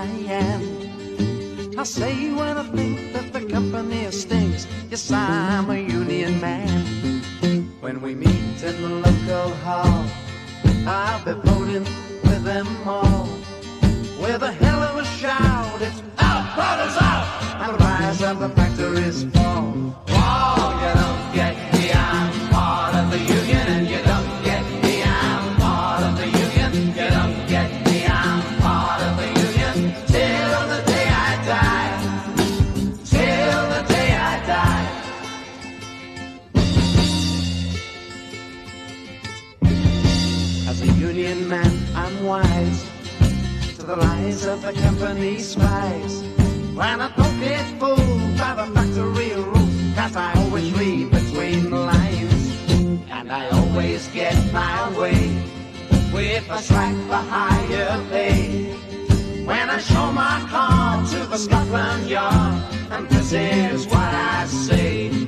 I am. I say when I think that the company stinks, yes, I'm a union man. When we meet in the local hall, I'll be voting with them all. With a hell of a shout, it's out, brothers out, and rise up the factories fall. Oh, you don't get me, I'm part of the union, and you don't get me, I'm part of the union. You don't get me, I'm part of the union, till the day I die, till the day I die. As a union man, I'm wise to the lies of the company spies. When I don't get fooled by the factory rules, 'cause I always read between the lines, and I always get my way with a strike for higher pay. When I show my card to the Scotland Yard, and this is what I say: